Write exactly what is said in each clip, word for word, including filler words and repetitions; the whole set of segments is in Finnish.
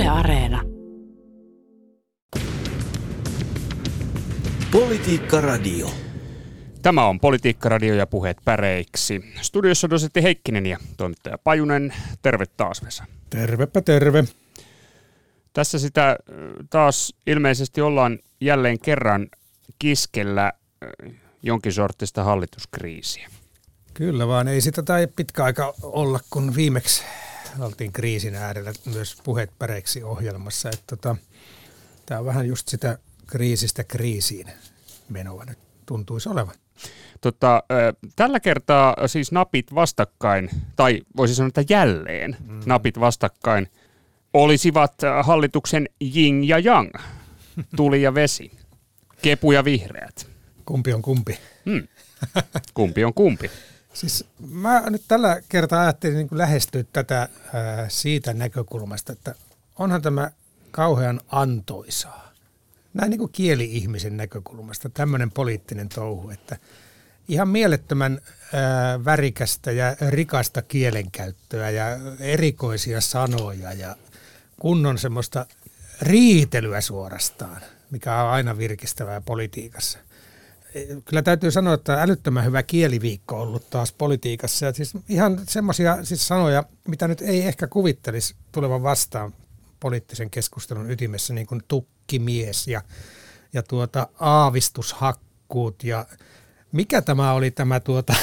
Yle Areena. Politiikka Radio. Tämä on Politiikka Radio ja puheet päreiksi. Studiossa dosentti Heikkinen ja toimittaja Pajunen. Terve taas, Vesa. Tervepä terve. Tässä sitä taas ilmeisesti ollaan jälleen kerran kiskellä jonkin sortista hallituskriisiä. Kyllä vaan, ei sitä tai pitkä aika olla, kun viimeksi oltiin kriisin äärellä myös puheet päreiksi ohjelmassa. Tota, tämä on vähän just sitä kriisistä kriisiin menoa nyt tuntuisi olevan. Tota, tällä kertaa siis napit vastakkain, tai voisi sanoa, että jälleen mm. napit vastakkain olisivat hallituksen yin ja yang, tuli ja vesi, kepu ja vihreät. Kumpi on kumpi? Hmm. Kumpi on kumpi? Siis mä nyt tällä kertaa ajattelin niin kuin lähestyä tätä ää, siitä näkökulmasta, että onhan tämä kauhean antoisaa. Näin niin kuin kieli-ihmisen näkökulmasta tämmöinen poliittinen touhu, että ihan mielettömän ää, värikästä ja rikasta kielenkäyttöä ja erikoisia sanoja ja kunnon semmoista riitelyä suorastaan, mikä on aina virkistävää politiikassa. Kyllä täytyy sanoa, että älyttömän hyvä kieliviikko on ollut taas politiikassa. Ja siis ihan semmoisia siis sanoja, mitä nyt ei ehkä kuvittelisi tulevan vastaan poliittisen keskustelun ytimessä, niin kuin tukkimies ja, ja tuota, aavistushakkuut. Ja mikä tämä oli tämä tuota,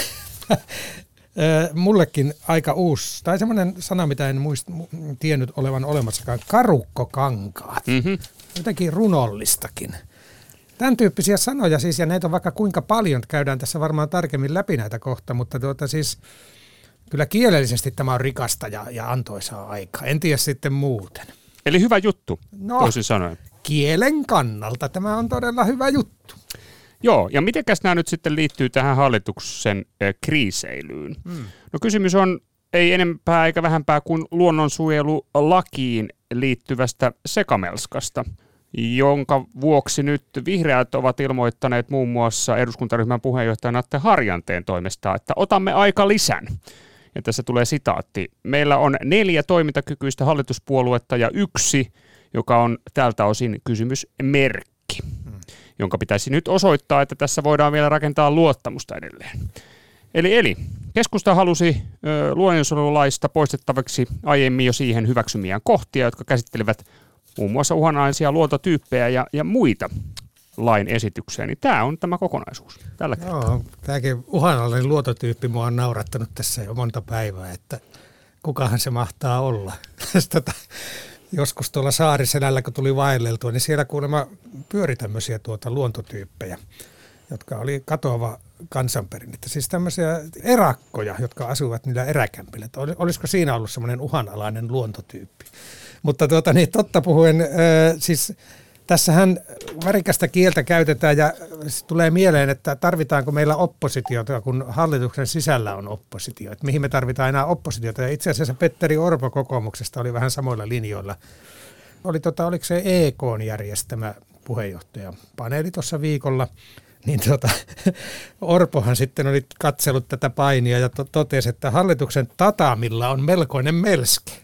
mullekin aika uusi, tai semmoinen sana, mitä en muist, tiennyt olevan olemassakaan, karukkokankaat. Mm-hmm. Jotenkin runollistakin. Tämän tyyppisiä sanoja siis, ja näitä on vaikka kuinka paljon, käydään tässä varmaan tarkemmin läpi näitä kohta, mutta tuota siis kyllä kielellisesti tämä on rikasta ja, ja antoisaa aikaa. En tiedä sitten muuten. Eli hyvä juttu, no, toisin sanoen. Kielen kannalta tämä on todella hyvä juttu. Joo, ja mitenkäs nämä nyt sitten liittyy tähän hallituksen äh, kriiseilyyn? Hmm. No kysymys on ei enempää eikä vähempää kuin luonnonsuojelulakiin liittyvästä sekamelskasta, jonka vuoksi nyt vihreät ovat ilmoittaneet muun muassa eduskuntaryhmän puheenjohtajan Atte Harjanteen toimesta, että otamme aika lisän. Ja tässä tulee sitaatti. Meillä on neljä toimintakykyistä hallituspuoluetta ja yksi, joka on tältä osin kysymysmerkki, hmm. jonka pitäisi nyt osoittaa, että tässä voidaan vielä rakentaa luottamusta edelleen. Eli, eli keskusta halusi ö, luonnonsuojelulaista poistettavaksi aiemmin jo siihen hyväksymiään kohtia, jotka käsittelivät muun muassa uhanalaisia luontotyyppejä ja, ja muita lain esityksiä, niin tämä on tämä kokonaisuus tällä kertaa. Joo, tämäkin uhanalainen luontotyyppi mua on naurattanut tässä jo monta päivää, että kukahan se mahtaa olla. Tätä, joskus tuolla Saariselällä, kun tuli vaelleltua, niin siellä kuulemma pyöri tämmöisiä tuota luontotyyppejä, jotka oli katoava kansanperinnettä. Siis tämmöisiä erakkoja, jotka asuvat niillä eräkämpillä. Olisiko siinä ollut semmoinen uhanalainen luontotyyppi? Mutta tuota, niin, totta puhuen, äh, siis tässähän värikästä kieltä käytetään ja tulee mieleen, että tarvitaanko meillä oppositiota, kun hallituksen sisällä on oppositio. Että mihin me tarvitaan enää oppositiota. Ja itse asiassa Petteri Orpo kokoomuksesta oli vähän samoilla linjoilla. Oli, tota, oliko se E K:n järjestämä puheenjohtajapaneeli tuossa viikolla. Niin tuota, Orpohan sitten oli katsellut tätä painia ja to- totesi, että hallituksen tatamilla on melkoinen melske.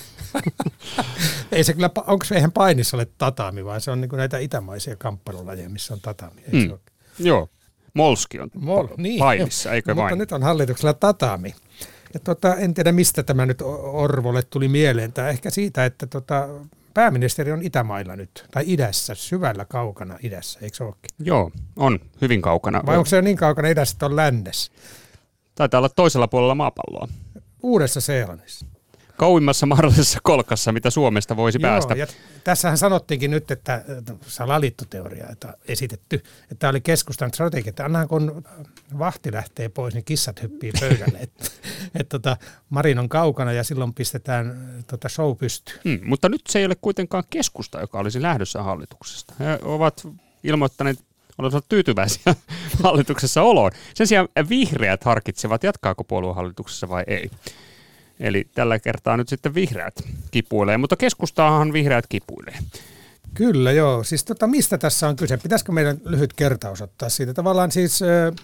Ei se kyllä, onko se eihän painissa ole tatami, vaan se on niin kuin näitä itämaisia kamppailulajeja, missä on tatami. Mm. Se Joo, molski on Mol, niin, painissa, eikö vain? Mutta nyt on hallituksella tatami. Ja tota, en tiedä, mistä tämä nyt Orvolle tuli mieleen, tai ehkä siitä, että tota, pääministeri on Itämailla nyt, tai idässä, syvällä kaukana idässä, eikö se olekin? Joo, on hyvin kaukana. Vai onko se niin kaukana idässä, että on lännessä? Taitaa olla toisella puolella maapalloa. Uudessa-Seelannissa. Kauimmassa mahdollisessa kolkassa, mitä Suomesta voisi Joo, päästä. Ja tässähän sanottiinkin nyt, että salaliittoteoria, että esitetty, että tämä oli keskustan strategia, että annahan kun vahti lähtee pois, niin kissat hyppii pöydälle. että et, tota, Marin on kaukana ja silloin pistetään tota, show pystyyn. Hmm, mutta nyt se ei ole kuitenkaan keskusta, joka olisi lähdössä hallituksesta. He ovat ilmoittaneet, olisivat tyytyväisiä hallituksessa oloon. Sen sijaan vihreät harkitsevat, jatkaako puoluehallituksessa vai ei. Eli tällä kertaa nyt sitten vihreät kipuilee, mutta keskustaahan vihreät kipuilee. Kyllä joo, siis tota, mistä tässä on kyse? Pitäisikö meidän lyhyt kertaus ottaa siitä? Tavallaan siis äh,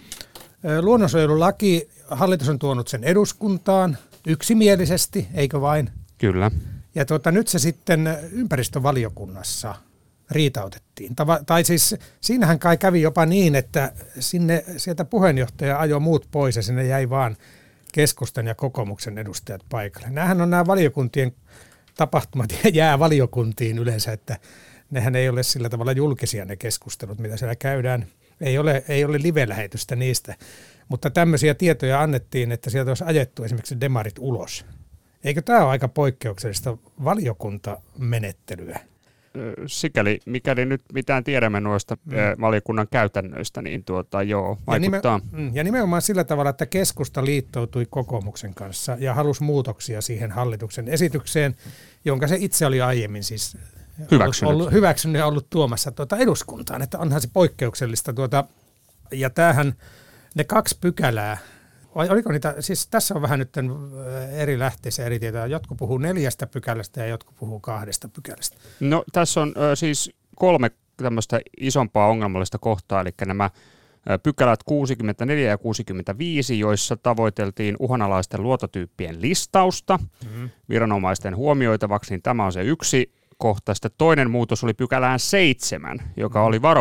luonnonsuojelulaki, hallitus on tuonut sen eduskuntaan yksimielisesti, eikö vain? Kyllä. Ja tuota, nyt se sitten ympäristövaliokunnassa riitautettiin. Tava, tai siis siinähän kai kävi jopa niin, että sinne sieltä puheenjohtaja ajoi muut pois ja sinne jäi vaan keskustan ja kokoomuksen edustajat paikalle. Nämähän on nämä valiokuntien tapahtumat ja jää valiokuntiin yleensä, että nehän ei ole sillä tavalla julkisia ne keskustelut, mitä siellä käydään. Ei ole, ei ole live-lähetystä niistä, mutta tämmöisiä tietoja annettiin, että sieltä olisi ajettu esimerkiksi demarit ulos. Eikö tämä ole aika poikkeuksellista valiokuntamenettelyä? Sikäli, mikäli nyt mitään tiedämme noista mm. valiokunnan käytännöistä, niin tuota, joo, vaikuttaa. Ja, nime, ja nimenomaan sillä tavalla, että keskusta liittoutui kokoomuksen kanssa ja halusi muutoksia siihen hallituksen esitykseen, jonka se itse oli aiemmin siis hyväksynyt, ollut, hyväksynyt ja ollut tuomassa tuota eduskuntaan. Että onhan se poikkeuksellista. Tuota, ja tämähän ne kaksi pykälää, vai oliko niitä, siis tässä on vähän nyt eri lähteissä eri tietoja. Jotkut puhuu neljästä pykälästä ja jotkut puhuu kahdesta pykälästä. No tässä on ö, siis kolme tämmöistä isompaa ongelmallista kohtaa, eli nämä ö, pykälät kuusikymmentäneljä ja kuusikymmentäviisi, joissa tavoiteltiin uhanalaisten luontotyyppien listausta mm-hmm. viranomaisten huomioitavaksi, niin tämä on se yksi kohta. Sitten toinen muutos oli pykälään seitsemän, joka mm-hmm. oli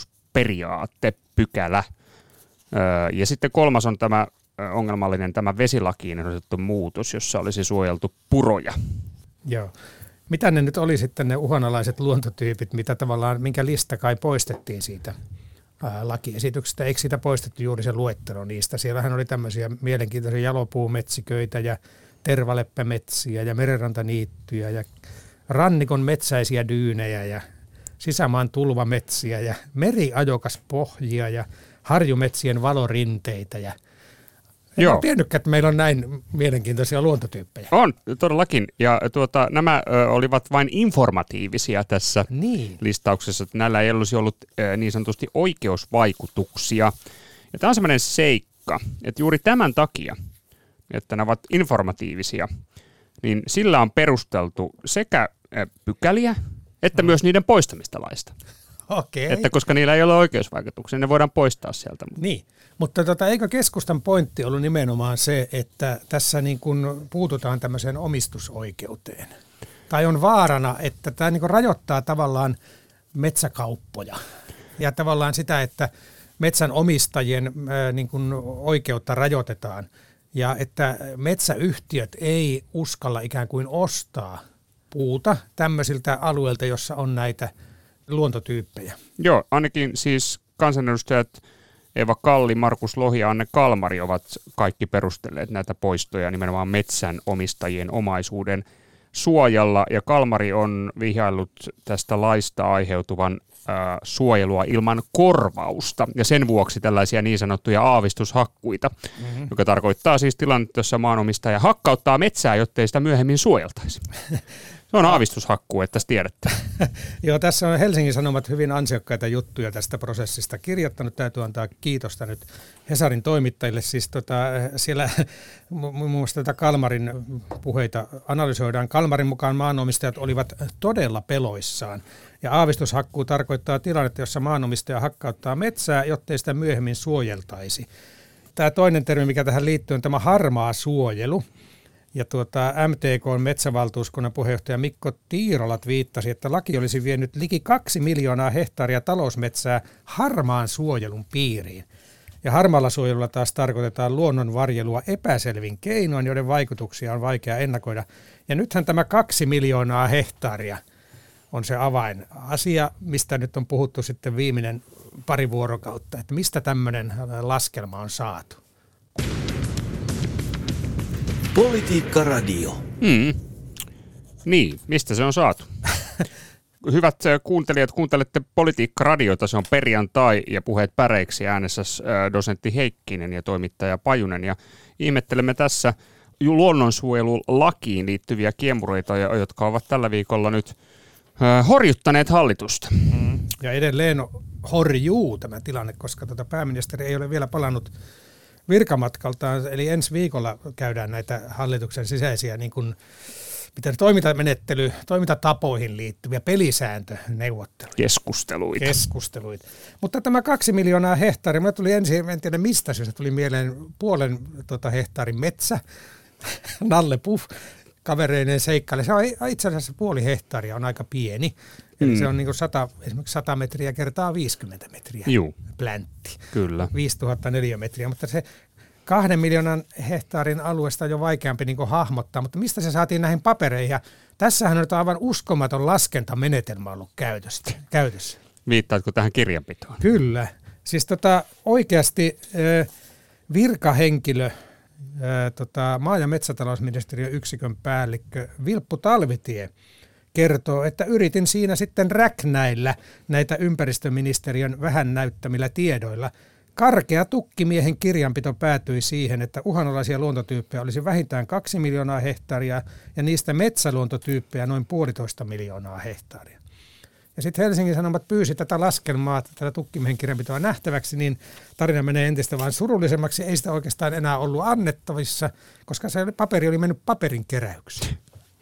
varovaisuusperiaatepykälä. Ö, ja sitten kolmas on tämä ongelmallinen tämä vesilakiin ehdotettu muutos, jossa olisi suojeltu puroja. Joo. Mitä ne nyt oli sitten ne uhanalaiset luontotyypit, mitä tavallaan, minkä lista kai poistettiin siitä ää, lakiesityksestä? Eikö siitä poistettu juuri se luettelo niistä? Siellähän oli tämmöisiä mielenkiintoisia jalopuumetsiköitä ja tervaleppämetsiä ja merenrantaniittyjä ja rannikon metsäisiä dyynejä ja sisämaan tulvametsiä ja meriajokaspohjia ja harjumetsien valorinteitä ja en ole tiennytkään, että meillä on näin mielenkiintoisia luontotyyppejä. On, todellakin. Ja tuota, nämä ö, olivat vain informatiivisia tässä niin. listauksessa. Että näillä ei olisi ollut ö, niin sanotusti oikeusvaikutuksia. Ja tämä on sellainen seikka, että juuri tämän takia, että nämä ovat informatiivisia, niin sillä on perusteltu sekä ö, pykäliä, että no. myös niiden poistamista laista. Okei. Että koska niillä ei ole oikeusvaikutuksia, ne voidaan poistaa sieltä. Niin, mutta tota, eikö keskustan pointti ollut nimenomaan se, että tässä niin kun puututaan tämmöiseen omistusoikeuteen? Tai on vaarana, että tämä niin kun rajoittaa tavallaan metsäkauppoja ja tavallaan sitä, että metsän omistajien ää, niin kun oikeutta rajoitetaan ja että metsäyhtiöt ei uskalla ikään kuin ostaa puuta tämmöisiltä alueilta, jossa on näitä luontotyyppejä. Joo, ainakin siis kansanedustajat Eva Kalli, Markus Lohi ja Anne Kalmari ovat kaikki perustelleet näitä poistoja nimenomaan metsänomistajien omaisuuden suojalla. Ja Kalmari on vihjaillut tästä laista aiheutuvan ää, suojelua ilman korvausta ja sen vuoksi tällaisia niin sanottuja aavistushakkuita, mm-hmm. joka tarkoittaa siis tilannetta, jossa maanomistaja hakkauttaa metsää, jottei sitä myöhemmin suojeltaisi. Se on aavistushakkuu, että tiedätte. Joo, tässä on Helsingin Sanomat hyvin ansiokkaita juttuja tästä prosessista kirjoittanut. Täytyy antaa kiitosta nyt Hesarin toimittajille. Siis tota, siellä muun muassa tätä Kalmarin puheita analysoidaan. Kalmarin mukaan maanomistajat olivat todella peloissaan. Ja aavistushakkuu tarkoittaa tilannetta, jossa maanomistaja hakkauttaa metsää, jottei sitä myöhemmin suojeltaisi. Tämä toinen termi, mikä tähän liittyy, on tämä harmaa suojelu. Ja tuota, M T K:n metsävaltuuskunnan puheenjohtaja Mikko Tiirolat viittasi, että laki olisi vienyt liki kaksi miljoonaa hehtaaria talousmetsää harmaan suojelun piiriin. Ja harmaalla suojelulla taas tarkoitetaan luonnonvarjelua epäselvin keinoin, joiden vaikutuksia on vaikea ennakoida. Ja nythän tämä kaksi miljoonaa hehtaaria on se avainasia, mistä nyt on puhuttu sitten viimeinen pari vuorokautta, että mistä tämmöinen laskelma on saatu. Politiikka Radio. Hmm. Niin, mistä se on saatu? Hyvät kuuntelijat, kuuntelette Politiikka Radiota, se on perjantai ja puheet päreiksi äänessä dosentti Heikkinen ja toimittaja Pajunen. Ja ihmettelemme tässä luonnonsuojelulakiin liittyviä kiemureita, jotka ovat tällä viikolla nyt horjuttaneet hallitusta. Mm. Ja edelleen horjuu tämä tilanne, koska tuota pääministeri ei ole vielä palannut virkamatkaltaan, eli ensi viikolla käydään näitä hallituksen sisäisiä niin kuin, miten toimintamenettely, toimintatapoihin liittyviä pelisääntöneuvotteluja. Keskusteluita. Keskusteluita. Mutta tämä kaksi miljoonaa hehtaaria, minulle tuli ensin, en tiedä mistä syystä, tuli mieleen puolen tota, hehtaarin metsä, Nalle Puff, kavereineen seikkaille. Se on itse asiassa puoli hehtaaria, on aika pieni. Eli mm. se on niin kuin sata, esimerkiksi sata metriä kertaa viisikymmentä metriä Juu. pläntti. Kyllä. viisituhatta neliömetriä, mutta se kahden miljoonan hehtaarin alueesta on jo vaikeampi niin kuin hahmottaa, mutta mistä se saatiin näihin papereihin? Ja tässähän on aivan uskomaton laskentamenetelmä ollut käytössä. käytössä. Viittaatko tähän kirjanpitoon? Kyllä. Siis tota, oikeasti äh, virkahenkilö, äh, tota, maa- ja metsätalousministeriön yksikön päällikkö Vilppu Talvitie kertoo, että yritin siinä sitten räknäillä näitä ympäristöministeriön vähän näyttämillä tiedoilla. Karkea tukkimiehen kirjanpito päätyi siihen, että uhanalaisia luontotyyppejä olisi vähintään kaksi miljoonaa hehtaaria ja niistä metsäluontotyyppejä noin puolitoista miljoonaa hehtaaria. Ja sitten Helsingin Sanomat pyysi tätä laskelmaa, tätä tukkimiehen kirjanpitoa nähtäväksi, niin tarina menee entistä vain surullisemmaksi. Ei sitä oikeastaan enää ollut annettavissa, koska se paperi oli mennyt paperin keräykseen.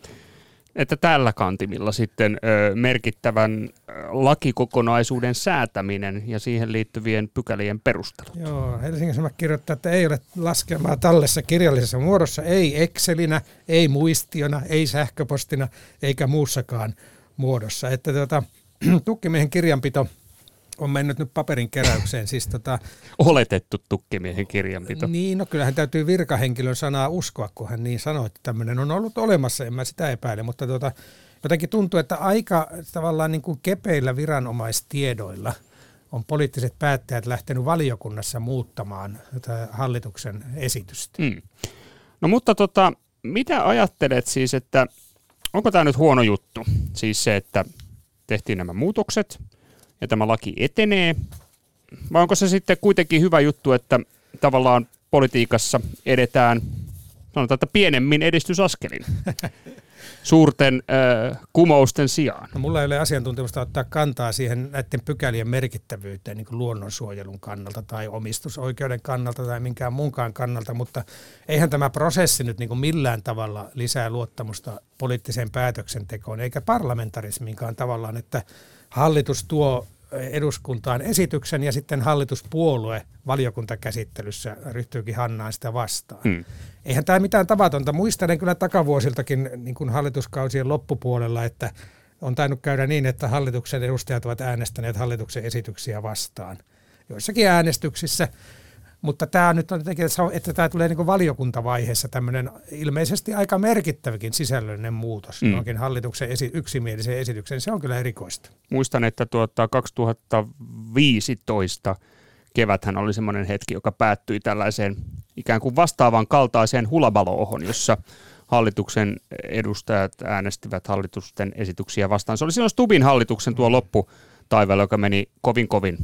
Että tällä kantimilla sitten ö, merkittävän ö, lakikokonaisuuden säätäminen ja siihen liittyvien pykälien perustelu. Joo, Helsingin Sanomat kirjoittaa, että ei ole laskelmaa tallessa kirjallisessa muodossa, ei Excelinä, ei muistiona, ei sähköpostina eikä muussakaan muodossa. Että tuota, tukkimiehen kirjanpito on mennyt nyt paperin keräykseen. Siis tota, Oletettu tukkimiehen kirjanpito. Niin, no kyllähän täytyy virkahenkilön sanaa uskoa, kun hän niin sanoi, että tämmöinen on ollut olemassa, en mä sitä epäile, mutta tota, jotenkin tuntuu, että aika tavallaan niin kuin kepeillä viranomaistiedoilla on poliittiset päättäjät lähtenyt valiokunnassa muuttamaan tätä hallituksen esitystä. Mm. No mutta tota, mitä ajattelet siis, että onko tämä nyt huono juttu? Siis se, että tehtiin nämä muutokset ja tämä laki etenee, vai onko se sitten kuitenkin hyvä juttu, että tavallaan politiikassa edetään, sanotaan, että pienemmin edistysaskelin suurten äh, kumousten sijaan? No, mulla ei ole asiantuntemusta ottaa kantaa siihen näiden pykälien merkittävyyteen niin kuin luonnonsuojelun kannalta tai omistusoikeuden kannalta tai minkään muunkaan kannalta, mutta eihän tämä prosessi nyt niin kuin millään tavalla lisää luottamusta poliittiseen päätöksentekoon eikä parlamentarismiinkaan tavallaan, että hallitus tuo eduskuntaan esityksen ja sitten hallituspuolue valiokuntakäsittelyssä ryhtyykin hannaan sitä vastaan. Hmm. Eihän tämä mitään tavatonta. Muistelen kyllä takavuosiltakin niin kuin hallituskausien loppupuolella, että on tainnut käydä niin, että hallituksen edustajat ovat äänestäneet hallituksen esityksiä vastaan. Joissakin äänestyksissä, mutta tämä nyt on jotenkin, että tämä tulee niin kuin valiokuntavaiheessa tämmöinen ilmeisesti aika merkittäväkin sisällöllinen muutos mm. johonkin hallituksen esi- yksimieliseen esitykseen. Se on kyllä erikoista. Muistan, että tuota kaksituhattaviisitoista keväthän oli semmoinen hetki, joka päättyi tällaiseen ikään kuin vastaavan kaltaiseen hulabalo-ohon, jossa hallituksen edustajat äänestivät hallitusten esityksiä vastaan. Se oli silloin Stubbin hallituksen tuo lopputaivaalla, joka meni kovin kovin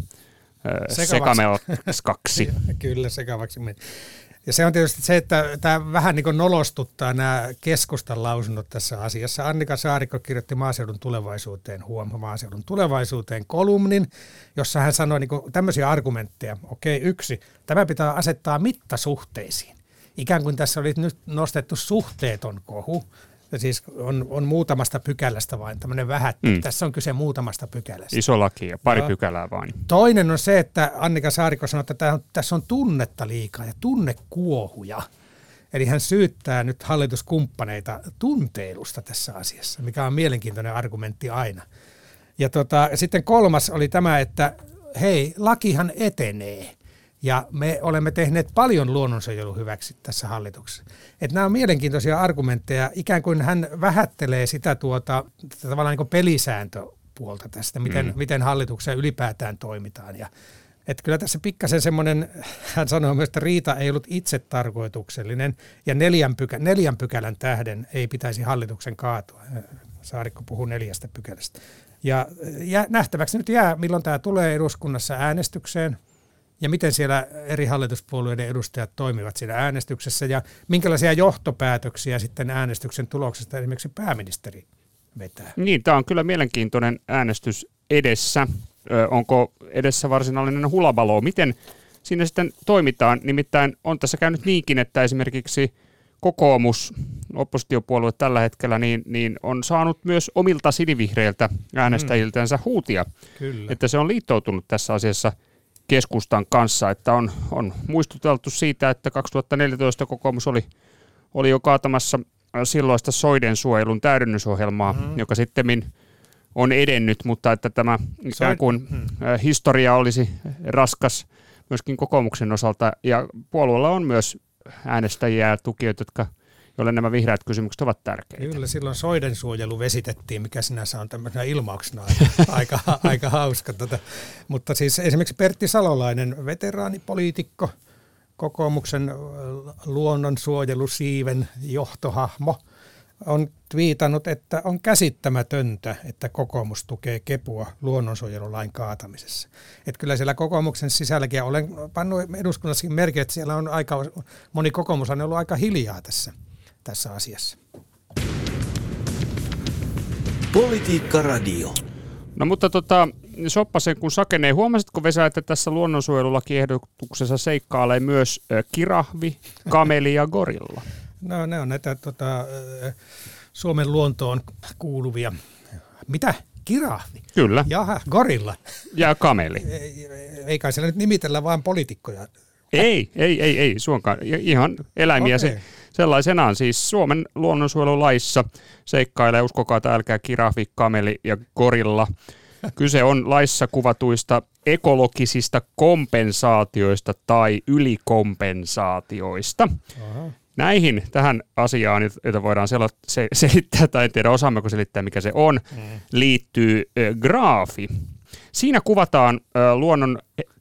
sekamelskaksi. Kyllä, sekavaksi meni. Ja se on tietysti se, että tämä vähän niin kuin nolostuttaa nämä keskustan lausunnot tässä asiassa. Annika Saarikko kirjoitti Maaseudun tulevaisuuteen, huom, Maaseudun tulevaisuuteen kolumnin, jossa hän sanoi niin kuin tämmöisiä argumentteja. Okei, yksi, tämä pitää asettaa mittasuhteisiin. Ikään kuin tässä oli nyt nostettu suhteeton kohu. Siis on, on muutamasta pykälästä vain tämmöinen vähättä. Mm. Tässä on kyse muutamasta pykälästä. Iso laki ja pari no. pykälää vain. Toinen on se, että Annika Saarikko sanoi, että tämä on, tässä on tunnetta liikaa ja tunnekuohuja. Eli hän syyttää nyt hallituskumppaneita tunteilusta tässä asiassa, mikä on mielenkiintoinen argumentti aina. Ja tota, sitten kolmas oli tämä, että hei, lakihan etenee. Ja me olemme tehneet paljon luonnonsuojelun hyväksi tässä hallituksessa. Että nämä on mielenkiintoisia argumentteja. Ikään kuin hän vähättelee sitä tuota, tavallaan niin kuin pelisääntöpuolta tästä, miten, mm. miten hallituksessa ylipäätään toimitaan. Ja, että kyllä tässä pikkasen semmoinen, hän sanoo myös, että riita ei ollut itse tarkoituksellinen ja neljän, pykä, neljän pykälän tähden ei pitäisi hallituksen kaatua. Saarikko puhuu neljästä pykälästä. Ja, ja nähtäväksi nyt jää, milloin tämä tulee eduskunnassa äänestykseen. Ja miten siellä eri hallituspuolueiden edustajat toimivat siinä äänestyksessä ja minkälaisia johtopäätöksiä sitten äänestyksen tuloksesta esimerkiksi pääministeri vetää. Niin, tämä on kyllä mielenkiintoinen äänestys edessä. Ö, onko edessä varsinainen hulabalo? Miten siinä sitten toimitaan? Nimittäin on tässä käynyt niinkin, että esimerkiksi kokoomus, oppositiopuolue tällä hetkellä, niin, niin on saanut myös omilta sinivihreiltä äänestäjiltänsä huutia, kyllä. Että se on liittoutunut tässä asiassa keskustan kanssa, että on, on muistuteltu siitä, että kaksituhattaneljätoista kokoomus oli, oli jo kaatamassa silloista soidensuojelun täydennysohjelmaa, mm. joka sitten on edennyt, mutta että tämä ikään kuin mm. historia olisi raskas myöskin kokoomuksen osalta. Ja puolueella on myös äänestäjiä ja tukijoita, jotka, joille nämä vihreät kysymykset ovat tärkeitä. Kyllä, silloin soidensuojelu vesitettiin, mikä sinänsä on tämmöisenä ilmauksena aika, aika hauska. Tota. Mutta siis esimerkiksi Pertti Salolainen, veteraanipoliitikko, kokoomuksen luonnonsuojelusiiven johtohahmo, on twiitannut, että on käsittämätöntä, että kokoomus tukee Kepua luonnonsuojelulain kaatamisessa. Että kyllä siellä kokoomuksen sisälläkin, olen pannut eduskunnassakin merkin, että siellä on aika, moni kokoomus on ollut aika hiljaa tässä, tässä asiassa. Politiikka Radio. No mutta tota, Soppasen kun sakenee, huomasitko Vesa, että tässä luonnonsuojelulakiehdotuksessa seikkailee myös kirahvi, kameli ja gorilla? No ne on näitä tota, Suomen luontoon kuuluvia. Mitä? Kirahvi? Kyllä. Jaha, gorilla. Ja kameli. Ei kai siellä nyt nimitellä vaan poliitikkoja. Ei, ei, ei, ei suonkaan. Ihan eläimiä okay. se, sellaisenaan. Siis Suomen luonnonsuojelulaissa seikkailee, uskokaa tai älkää, kirahvi, kameli ja gorilla. Kyse on laissa kuvatuista ekologisista kompensaatioista tai ylikompensaatioista. Aha. Näihin, tähän asiaan, jota voidaan sel- se- selittää, tai en tiedä osaammeko selittää, mikä se on, mm. liittyy ö, graafi. Siinä kuvataan ö, luonnon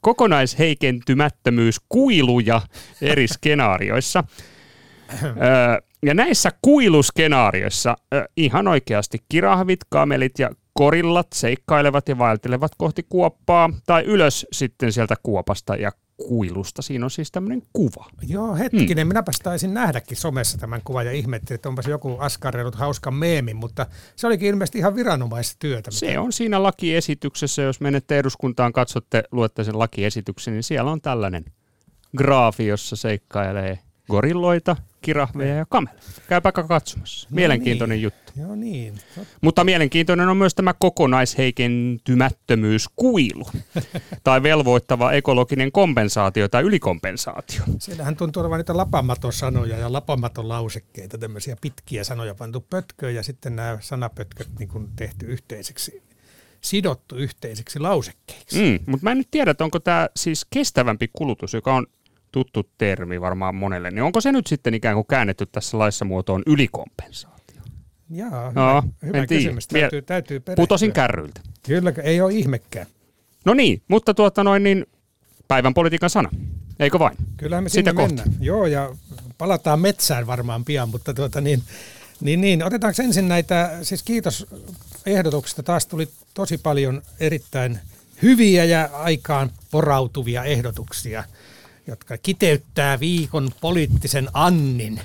kokonaisheikentymättömyyskuiluja eri skenaarioissa. Ö, ja näissä kuiluskenaarioissa ö, ihan oikeasti kirahvit, kamelit ja gorillat seikkailevat ja vaeltelevat kohti kuoppaa tai ylös sitten sieltä kuopasta ja kuilusta. Siinä on siis tämmöinen kuva. Joo, hetkinen. Hmm. Minäpäs taisin nähdäkin somessa tämän kuvan ja ihmettelin, että onpas joku askarrellut hauskan meemin, mutta se olikin ilmeisesti ihan viranomaistyötä. Se on siinä lakiesityksessä. Jos menette eduskuntaan, katsotte, luette sen lakiesityksen, niin siellä on tällainen graafi, jossa seikkailee gorilloita, kirahveja ja kameleja. Käypä katsomassa. Mielenkiintoinen no niin. juttu. Joo niin. Mutta mielenkiintoinen on myös tämä kokonaisheikentymättömyyskuilu tai velvoittava ekologinen kompensaatio tai ylikompensaatio. Siellähän tuntuu olevan niitä lapamaton sanoja ja lapamaton lausekkeita, tämmöisiä pitkiä sanoja pantu pötköön ja sitten nämä sanapötköt niin kuin tehty yhteiseksi, sidottu yhteiseksi lausekkeiksi. Mm, mutta mä en nyt tiedä, että onko tämä siis kestävämpi kulutus, joka on tuttu termi varmaan monelle, niin onko se nyt sitten ikään kuin käännetty tässä laissa muotoon ylikompensaatio? Jaa, no, hyvä, hyvä kysymys. Täytyy, täytyy perehtyä. Putosin kärryiltä. Kyllä, ei ole ihmekään. No niin, mutta tuota noin niin päivän politiikan sana, eikö vain? Kyllähän me sinne sitä mennään. Kohti. Joo, ja palataan metsään varmaan pian, mutta tuota niin, niin, niin, otetaanko ensin näitä, siis kiitos ehdotuksista, taas tuli tosi paljon erittäin hyviä ja aikaan porautuvia ehdotuksia, jotka kiteyttää viikon poliittisen annin.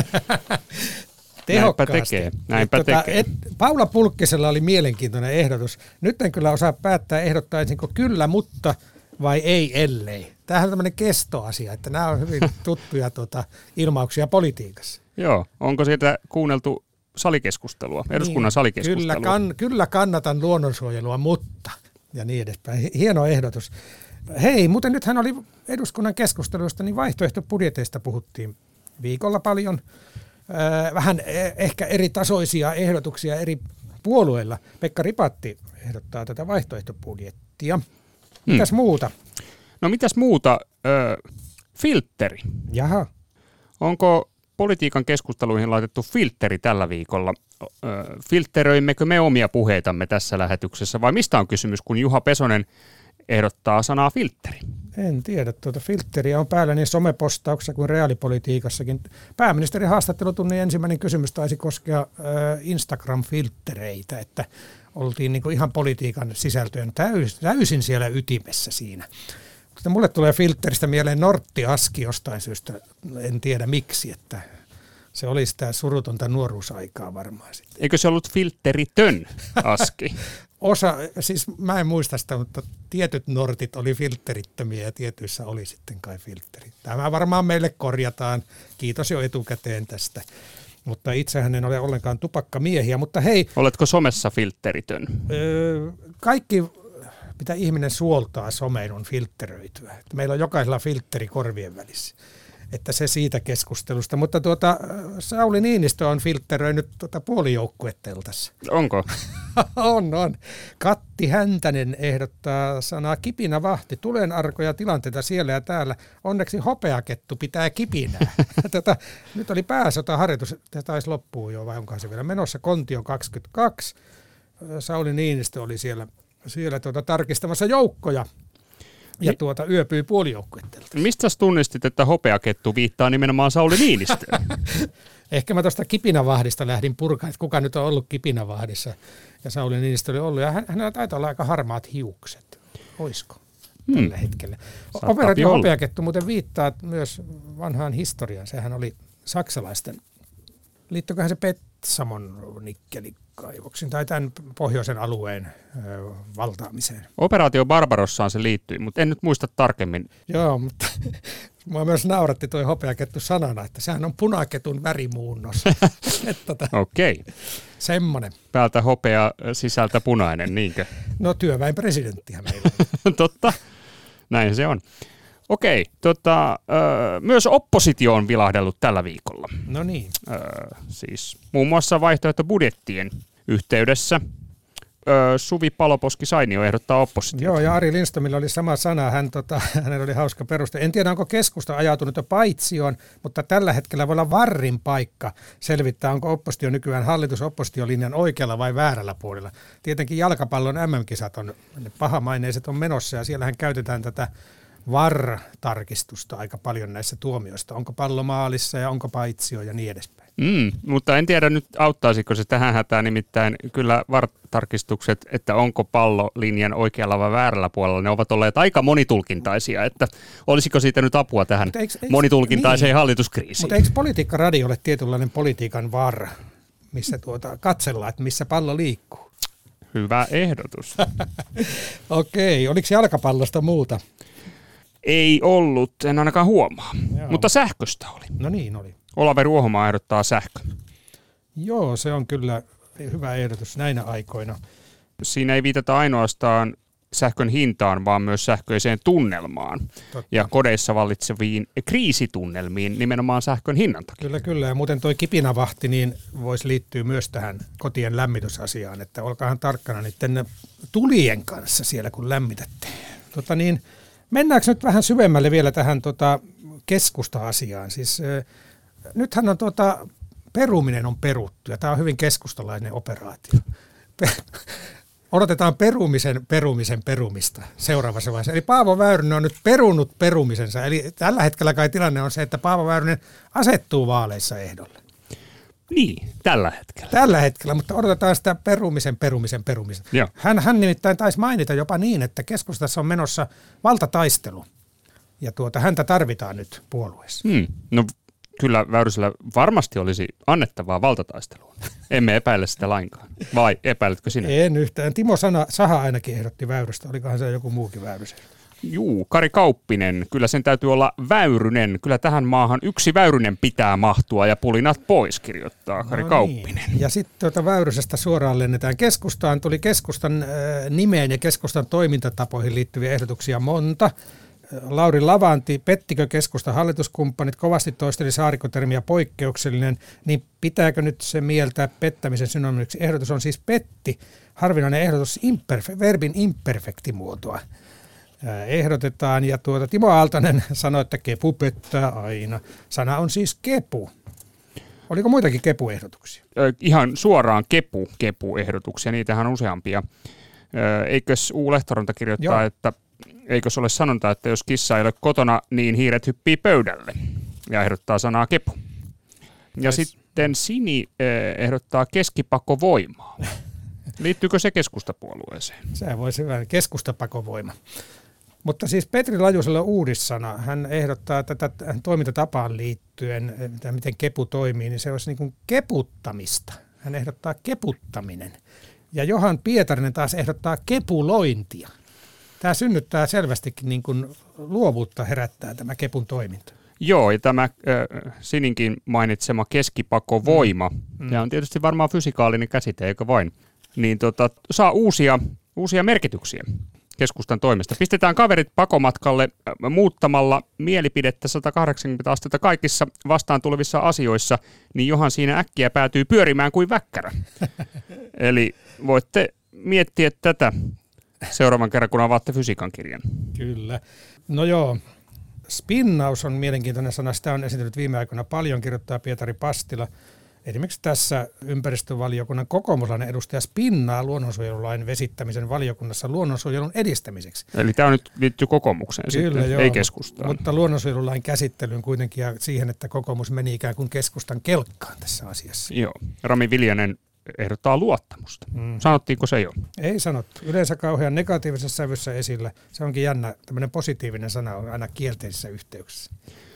Näinpä tekee. Näinpä tuota, tekee. Et, Paula Pulkkisella oli mielenkiintoinen ehdotus. Nyt en kyllä osaa päättää, ehdottaisinko kyllä, mutta vai ei, ellei. Tämähän on tämmöinen kestoasia, että nämä on hyvin tuttuja tuota, ilmauksia politiikassa. Joo, onko siitä kuunneltu salikeskustelua, eduskunnan niin, salikeskustelua? Kyllä, kann, kyllä kannatan luonnonsuojelua, mutta ja niin edespäin. Hieno ehdotus. Hei, mutta nythän oli eduskunnan keskusteluista, niin vaihtoehtobudjeteista puhuttiin viikolla paljon. Äh, vähän ehkä eri tasoisia ehdotuksia eri puolueilla. Pekka Ripatti ehdottaa tätä vaihtoehtobudjettia. Mitäs hmm. muuta? No mitäs muuta? Ö, filtteri. Jaha. Onko politiikan keskusteluihin laitettu filtteri tällä viikolla? Ö, filtteröimmekö me omia puheitamme tässä lähetyksessä vai mistä on kysymys, kun Juha Pesonen ehdottaa sanaa filtteri? En tiedä. Tuota filtteriä on päällä niin somepostauksessa kuin reaalipolitiikassakin. Pääministerin haastattelutunnin ensimmäinen kysymys taisi koskea äh, Instagram-filttereitä, että oltiin niin kuin ihan politiikan sisältöön täys, täysin siellä ytimessä siinä. Mutta mulle tulee filtteristä mieleen Nortti Aski jostain syystä, en tiedä miksi, että se oli sitä surutonta nuoruusaikaa varmaan sitten. Eikö se ollut filteritön Aski? Osa, siis mä en muista sitä, mutta tietyt nortit oli filterittömiä ja tietyissä oli sitten kai filteri. Tämä varmaan meille korjataan. Kiitos jo etukäteen tästä. Mutta itsehän en ole ollenkaan tupakkamiehiä, mutta hei. Oletko somessa filteritön? Öö, kaikki, mitä ihminen suoltaa someen, on filtteröityä. Meillä on jokaisella filtteri korvien välissä. että se siitä keskustelusta. Mutta tuota, Sauli Niinistö on filtteröinyt tuota puolijoukkueteltassa. Onko? on, on. Katti Häntänen ehdottaa sanaa kipinä vahti. Tulen arkoja tilanteita siellä ja täällä. Onneksi hopeakettu pitää kipinää. Tätä, nyt oli pääsotaharjoitus. Tämä taisi loppua jo, vai onkohan se vielä menossa? Kontio kaksikymmentäkaksi. Sauli Niinistö oli siellä, siellä tuota, tarkistamassa joukkoja. Ja tuota yöpyi puolijoukkuetelta. Mistä tunnistit, että hopeakettu viittaa nimenomaan Sauli Niinistöön? Ehkä mä tuosta kipinävahdista lähdin purkaan, että kuka nyt on ollut kipinävahdissa. Ja Sauli Niinistö oli ollut. Ja hän, hänellä taitaa olla aika harmaat hiukset. Oisko tällä hmm. hetkellä? Operaatio hopeakettu muuten viittaa myös vanhaan historiaan. Sehän oli saksalaisten. Liittyköhän se Petsamon nikkelikaivoksiin tai tämän pohjoisen alueen ö, valtaamiseen? Operaatio Barbarossaan se liittyi, mutta en nyt muista tarkemmin. Joo, mutta mua myös nauratti toi hopeakettu sanana, että sehän on punaketun värimuunnos. tota, Okei. Okay. Semmoinen. Päältä hopea, sisältä punainen, niinkö? No työväen presidenttihän meillä on. Totta, näin se on. Okei, tota, ö, myös oppositio on vilahdellut tällä viikolla. No niin. Ö, siis muun muassa vaihtoehtobudjettien yhteydessä ö, Suvi Paloposki-Sainio ehdottaa oppositiota. Joo, ja Ari Lindströmillä oli sama sana. Hän, tota, hänellä oli hauska peruste. En tiedä, onko keskusta ajautunut jo paitsioon, mutta tällä hetkellä voi olla varrin paikka selvittää, onko oppositio nykyään hallitus-oppositiolinjan oikealla vai väärällä puolella. Tietenkin jalkapallon M M-kisat on, ne pahamaineiset on menossa, ja siellähän käytetään tätä V A R-tarkistusta aika paljon näissä tuomioista. Onko pallo maalissa ja onko paitsio ja niin edespäin. Mm, mutta en tiedä nyt auttaisiko se tähän hätään, nimittäin kyllä V A R-tarkistukset, että onko pallo linjan oikealla vai väärällä puolella, ne ovat olleet aika monitulkintaisia, että olisiko siitä nyt apua tähän eikö, eikö, monitulkintaiseen niin, hallituskriisiin. Mutta eikö Politiikka Radio ole tietynlainen politiikan V A R, missä tuota, katsellaan, että missä pallo liikkuu? Hyvä ehdotus. Okei, oliko jalkapallosta muuta? Ei ollut, en ainakaan huomaa, Joo. mutta sähköstä oli. No niin oli. Olavi Ruohomaa ehdottaa sähkö. Joo, se on kyllä hyvä ehdotus näinä aikoina. Siinä ei viitata ainoastaan sähkön hintaan, vaan myös sähköiseen tunnelmaan. Totta. Ja kodeissa vallitseviin kriisitunnelmiin nimenomaan sähkön hinnan takia. Kyllä, kyllä. Ja muuten toi kipinävahti niin voisi liittyä myös tähän kotien lämmitysasiaan, että olkaahan tarkkana niiden tulien kanssa siellä, kun lämmitätte. Tota niin, mennäänkö nyt vähän syvemmälle vielä tähän tota, keskusta-asiaan? Siis, äh, nythän on tota, peruminen on peruttu, ja tämä on hyvin keskustalainen operaatio. Odotetaan perumisen, perumisen, perumista seuraavassa vaiheessa. Eli Paavo Väyrynen on nyt perunut perumisensa. Eli tällä hetkellä kai tilanne on se, että Paavo Väyrynen asettuu vaaleissa ehdolle. Niin, tällä hetkellä. Tällä hetkellä, mutta odotetaan sitä perumisen, perumisen, perumisen. Hän, hän nimittäin taisi mainita jopa niin, että keskustassa on menossa valtataistelu. Ja tuota, häntä tarvitaan nyt puolueessa. Hmm. No kyllä Väyrysellä varmasti olisi annettavaa valtataistelua. Emme epäile sitä lainkaan. Vai epäiletkö sinä? En yhtään. Timo Sana, Saha ainakin ehdotti Väyrystä. Olikohan se joku muukin Väyrysen? Juu, Kari Kauppinen. Kyllä sen täytyy olla Väyrynen. Kyllä tähän maahan yksi Väyrynen pitää mahtua ja pulinat pois, kirjoittaa Kari no Kauppinen. Niin. Ja sitten tuota Väyrysestä suoraan lennetään keskustaan. Tuli keskustan äh, nimeen ja keskustan toimintatapoihin liittyviä ehdotuksia monta. Lauri Lavanti, pettikö keskustan hallituskumppanit, kovasti toisteli Saarikko-termiä poikkeuksellinen, niin pitääkö nyt se mieltää pettämisen synonymiksi? Ehdotus on siis petti, harvinainen ehdotus imperfe- verbin imperfektimuotoa ehdotetaan. Ja tuota, Timo Aaltonen sanoi, että kepu pettää aina. Sana on siis kepu. Oliko muitakin kepuehdotuksia? Ihan suoraan kepu, kepuehdotuksia, niitähän on useampia. Eikös U. Lehtoronta kirjoittaa, Joo. että eikö se ole sanonta, että jos kissa ei ole kotona, niin hiiret hyppii pöydälle ja ehdottaa sanaa kepu. Ja Ais... sitten Sini ehdottaa keskipakovoimaa. Liittyykö se keskustapuolueeseen? Se voisi hyvä, keskustapakovoima. Mutta siis Petri Lajusella on uudissana. Hän ehdottaa tätä toimintatapaan liittyen, miten kepu toimii, niin se olisi niin kuin keputtamista. Hän ehdottaa keputtaminen. Ja Johan Pietarinen taas ehdottaa kepulointia. Tämä synnyttää selvästikin niin kuin luovuutta herättää tämä kepun toiminta. Joo, ja tämä äh, Sininkin mainitsema keskipakovoima, mm. ja on tietysti varmaan fysikaalinen käsite, eikö vain, niin tota, saa uusia, uusia merkityksiä. keskustan toimesta. Pistetään kaverit pakomatkalle muuttamalla mielipidettä sata kahdeksankymmentä astetta kaikissa vastaan tulevissa asioissa, niin johan siinä äkkiä päätyy pyörimään kuin väkkärä. Eli voitte miettiä tätä seuraavan kerran, kun avaatte fysiikan kirjan. Kyllä. No joo, spinnaus on mielenkiintoinen sana. Sitä on esitellyt viime aikoina paljon, kirjoittaa Pietari Pastila. Esimerkiksi tässä ympäristövaliokunnan kokoomuslainen edustaja spinnaa luonnonsuojelulain vesittämisen valiokunnassa luonnonsuojelun edistämiseksi. Eli tämä on nyt liittyy kokoomukseen Kyllä, sitten, joo, ei keskustaan. Mutta luonnonsuojelulain käsittelyyn kuitenkin ja siihen, että kokoomus meni ikään kuin keskustan kelkkaan tässä asiassa. Joo, Rami Viljanen ehdottaa luottamusta. Mm. Sanottiinko se jo? Ei sanottu. Yleensä kauhean negatiivisessa sävyssä esillä. Se onkin jännä. Tämmöinen positiivinen sana on aina kielteisissä yhteyksissä.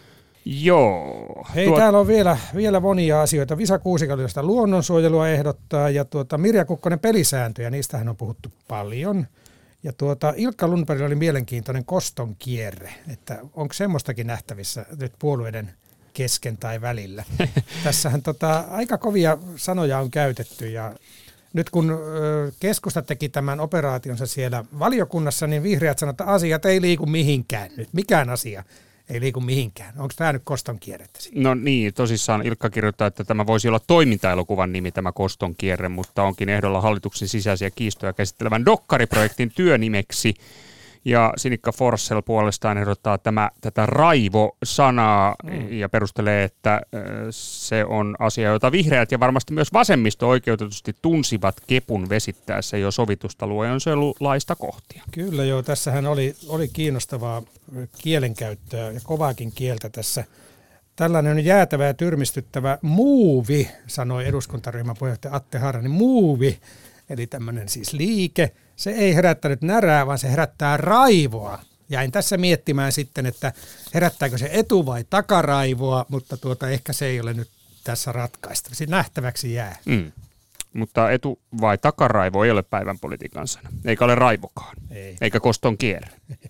Joo. Hei, Tuot... täällä on vielä, vielä monia asioita. Visa Kuusikaliosta luonnonsuojelua ehdottaa ja tuota, Mirja Kukkonen pelisääntöjä, niistähän on puhuttu paljon. Ja tuota, Ilkka Lundbergillä oli mielenkiintoinen koston kierre, että onko semmoistakin nähtävissä nyt puolueiden kesken tai välillä. Tässähän tota, aika kovia sanoja on käytetty ja nyt kun ö, keskusta teki tämän operaationsa siellä valiokunnassa, niin vihreät sanoivat, että asiat ei liiku mihinkään nyt. Mikään asia ei liiku mihinkään. Onko tämä nyt koston kierrettä? No niin, tosissaan Ilkka kirjoittaa, että tämä voisi olla toimintaelokuvan nimi, tämä koston kierre, mutta onkin ehdolla hallituksen sisäisiä kiistoja käsittelevän dokkariprojektin työnimeksi. Ja Sinikka Forssell puolestaan ehdottaa tämä, tätä raivo-sanaa mm. ja perustelee, että se on asia, jota vihreät ja varmasti myös vasemmisto oikeutetusti tunsivat kepun vesittäessä jo sovitusta luonnonsuojelulaista kohtia. Kyllä joo, tässähän oli, oli kiinnostavaa kielenkäyttöä ja kovaakin kieltä tässä. Tällainen on jäätävä ja tyrmistyttävä muuvi, sanoi eduskuntaryhmän puheenjohtaja Atte Harjanne, muuvi, eli tämmöinen siis liike. Se ei herättänyt närää, vaan se herättää raivoa. Jäin tässä miettimään sitten, että herättääkö se etu- vai takaraivoa, mutta tuota, ehkä se ei ole nyt tässä ratkaista. Se nähtäväksi jää. Mm. Mutta etu- vai takaraivo ei ole päivän politiikan sana, eikä ole raivokaan, ei. Eikä koston kierre,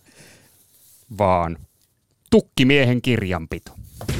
vaan tukkimiehen kirjanpito.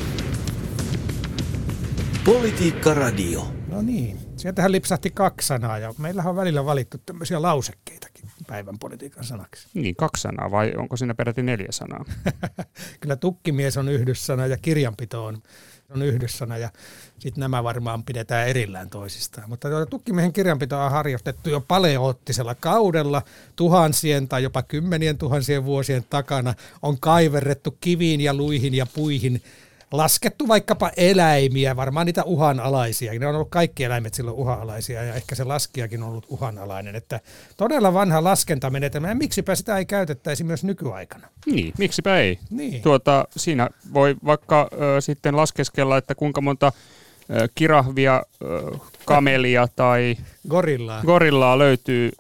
Politiikka Radio. No niin, sieltähän lipsahti kaksi sanaa ja meillähän on välillä valittu tämmöisiä lausekkeitakin päivän politiikan sanaksi. Niin, kaksi sanaa vai onko siinä peräti neljä sanaa? Kyllä tukkimies on yhdyssana ja kirjanpito on, on yhdyssana ja sitten nämä varmaan pidetään erillään toisistaan. Mutta tuota, tukkimiehen kirjanpitoa on harjoitettu jo paleoottisella kaudella tuhansien tai jopa kymmenien tuhansien vuosien takana. On kaiverrettu kiviin ja luihin ja puihin. Laskettu vaikkapa eläimiä, varmaan niitä uhanalaisia. Ne on ollut kaikki eläimet silloin uhanalaisia ja ehkä se laskijakin on ollut uhanalainen. Että todella vanha laskentamenetelmä ja miksipä sitä ei käytettäisi myös nykyaikana. Niin, miksipä ei. Niin. Tuota, siinä voi vaikka ö, sitten laskeskella, että kuinka monta ö, kirahvia, ö, kamelia tai gorillaa. gorillaa löytyy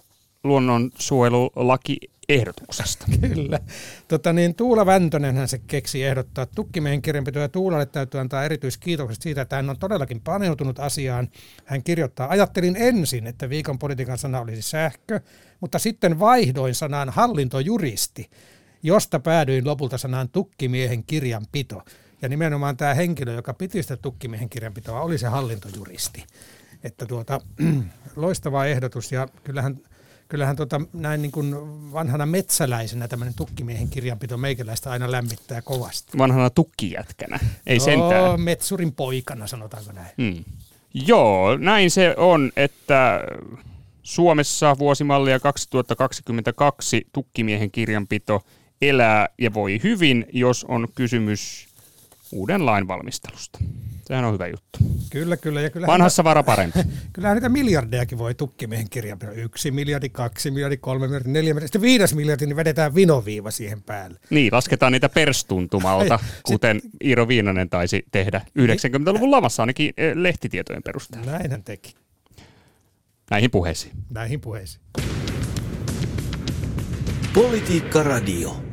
luonnonsuojelulaki ehdotuksesta. Kyllä. Tota niin, Tuula Väntönenhän se keksi ehdottaa tukkimiehen kirjanpitoa ja Tuulalle täytyy antaa erityiskiitokset siitä, että hän on todellakin paneutunut asiaan. Hän kirjoittaa, ajattelin ensin, että viikon politiikan sana olisi sähkö, mutta sitten vaihdoin sanaan hallintojuristi, josta päädyin lopulta sanaan tukkimiehen kirjanpito. Ja nimenomaan tämä henkilö, joka piti sitä tukkimiehen kirjanpitoa, oli se hallintojuristi. Että tuota, loistava ehdotus ja kyllähän Kyllähän tota, näin niin kuin vanhana metsäläisenä tämmöinen tukkimiehen kirjanpito meikäläistä aina lämmittää kovasti. Vanhana tukkijätkänä, ei no, sentään. Metsurin poikana, sanotaanko näin. Hmm. Joo, näin se on, että Suomessa vuosimallia kaksituhattakaksikymmentäkaksi tukkimiehen kirjanpito elää ja voi hyvin, jos on kysymys uuden lain valmistelusta. Sehän on hyvä juttu. Kyllä, kyllä. Ja vanhassa vara parempi. Kyllähän niitä miljardejakin voi tukkimiehen kirjanpito. Yksi miljardi, kaksi miljardi, kolme miljardi, neljä miljardi. Sitten viides miljardi, niin vedetään vinoviiva siihen päälle. Niin, lasketaan niitä perstuntumalta, Ai, kuten sit Iiro Viinanen taisi tehdä yhdeksänkymmentäluvun lamassa ainakin lehtitietojen perusteella. Näin hän teki. Näihin puheisiin. Näihin puheisiin. Politiikka Radio.